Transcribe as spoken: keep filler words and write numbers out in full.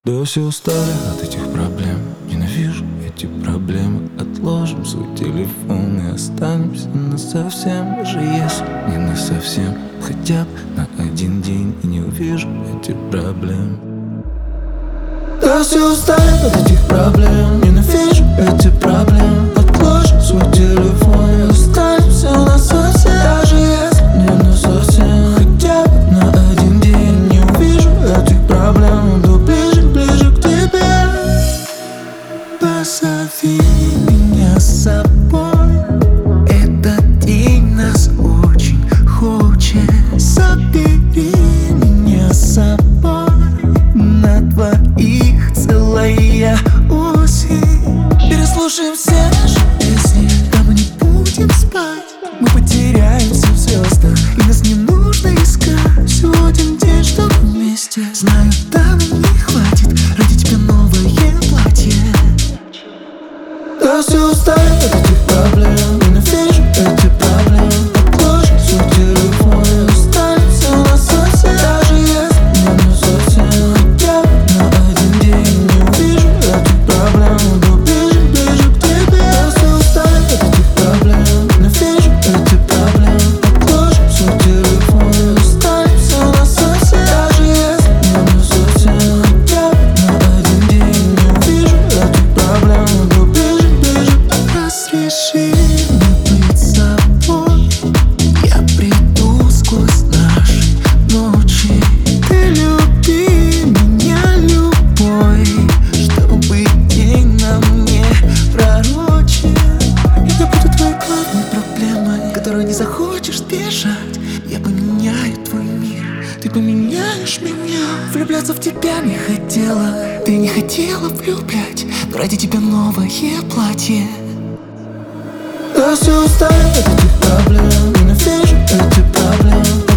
Да все устали от этих проблем. Ненавижу эти проблемы. Отложим свой телефон и останемся насовсем. Даже если не насовсем, хотя бы на один день. И не увижу эти проблемы. Да все устали от этих проблем. Ненавижу эти проблемы. Отложим свой телефон и останемся насовсем. Даже если не насовсем, хотя бы на один день. Не увижу этих проблем. Иду ближе, ближе к тебе. Позови меня с собой. Этот день нас очень хочет. Забери меня с собой. На двоих целая осень. Переслушаем все наши песни. Да мы не будем спать. Мы потеряемся в звездах, и нас не нужно искать. Всего один день, чтобы вместе. Знаю, да, но не хватит. Ради тебя новое платье. Да все устали от этих проблем. Ненавижу эти проблемы. Отложим свой телефон и останемся насовсем. Даже если не насовсем, хотя бы на один день. Не увижу этих проблем. Иду ближе, ближе к тебе. Да все устали от этих проблем. Ненавижу эти проблемы. Отложим свой телефон и останемся насовсем. Даже если не насовсем, хотя бы на один день. Не увижу этих проблем. Иду ближе, ближе. Разреши мне быть собой. Я приду сквозь наши ночи. Ты люби меня любой, чтобы день на мне пророчен. Я буду твоей главной проблемой, которую не захочешь бежать. Я поменяю твой мир, ты поменяешь меня. Влюбляться в тебя не хотела, ты не хотела влюблять, но ради тебя новое платье. Да все устали от этих проблем. Ненавижу эти проблемы.